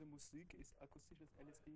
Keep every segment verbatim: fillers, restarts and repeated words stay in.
diese Musik ist akustisches L S D.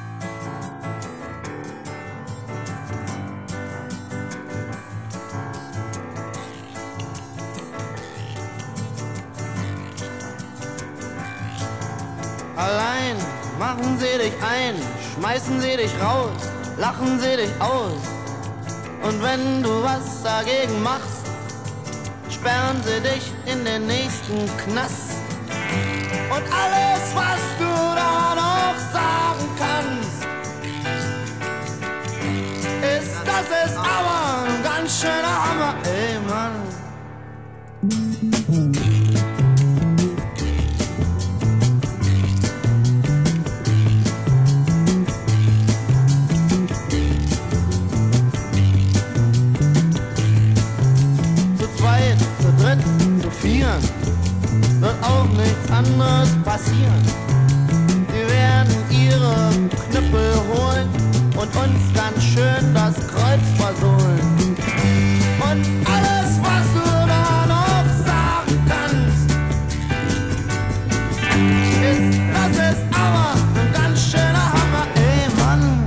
Allein machen sie dich ein, schmeißen sie dich raus, lachen sie dich aus. Und wenn du was dagegen machst, sperren sie dich in den nächsten Knast. Und alles, was du da noch sagen kannst, ist, das ist aber ein ganz schöner Hammer, ey Mann. Wird auch nichts anderes passieren. Sie werden ihre Knüppel holen und uns ganz schön das Kreuz versohlen. Und alles, was du da noch sagen kannst, ist, das ist aber ein ganz schöner Hammer, ey Mann.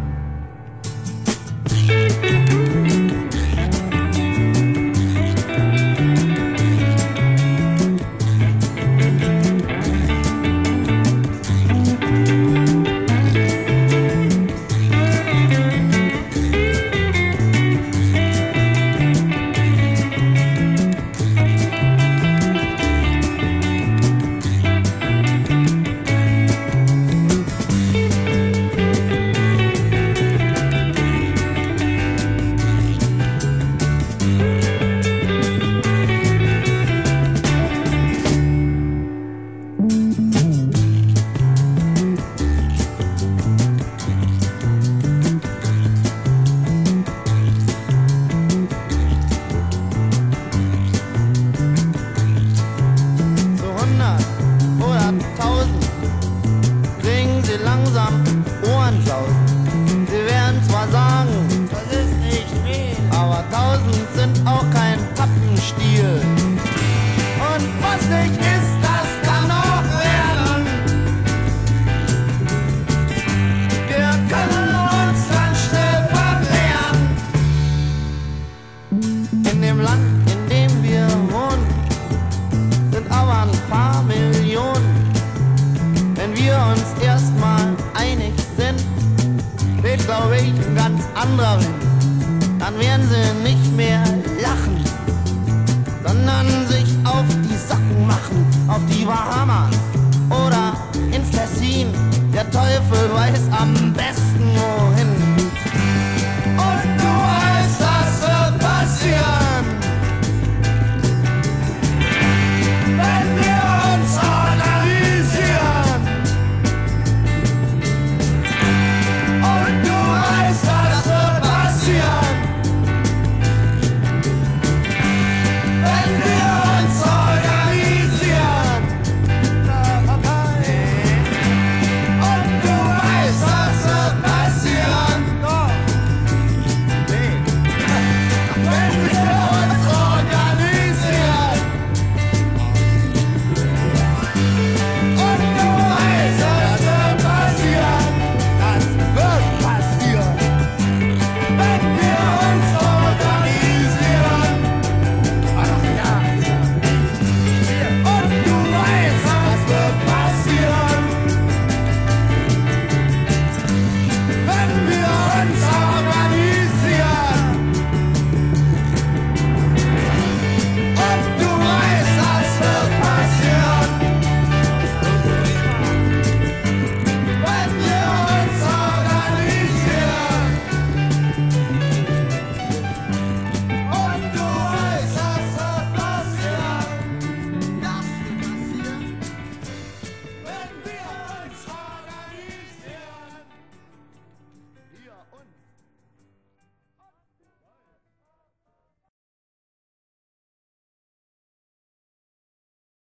Dann werden sie nicht mehr lachen, sondern sich auf die Sachen machen, auf die Bahamas oder ins Tessin. Der Teufel weiß am besten.